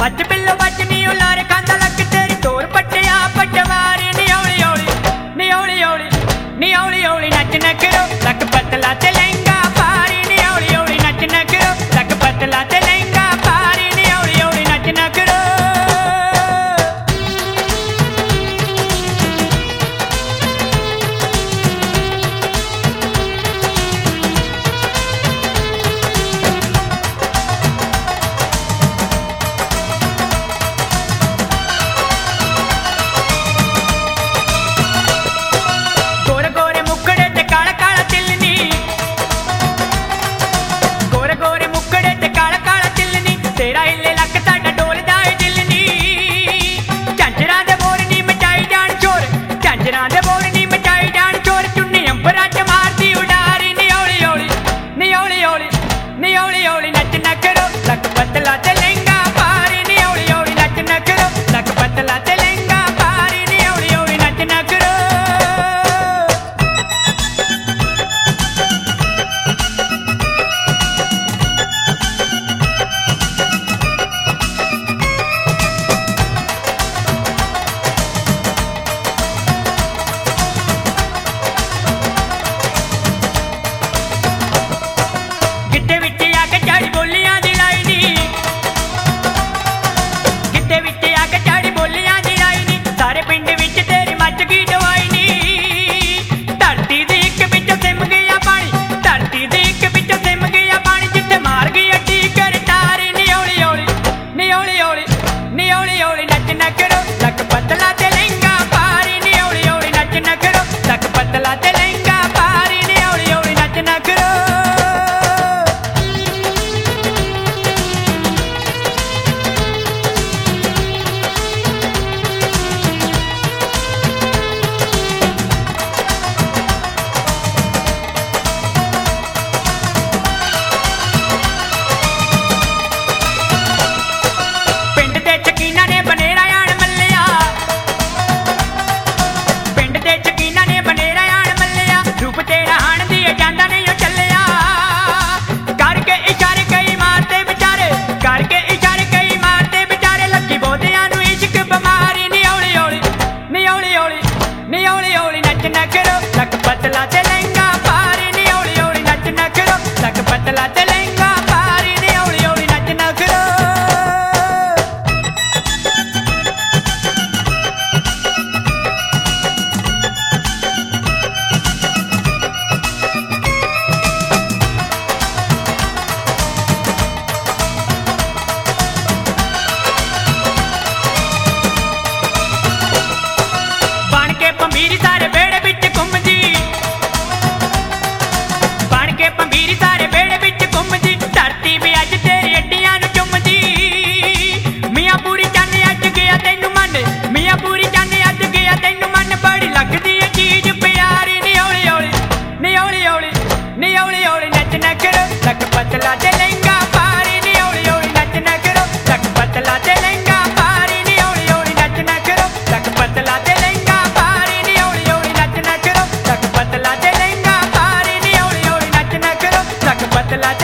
बच बिल्लो बच नी उलार खांदा लक तेरी तोर पट्टिया पटवारी नी औली औली नी औली औली नी औली औली नच न करो लक पतला ते लहंगा पारी नी औली औली नच न करो लक पतला ते लहंगा पारी नी औली औली नच न करो। पतला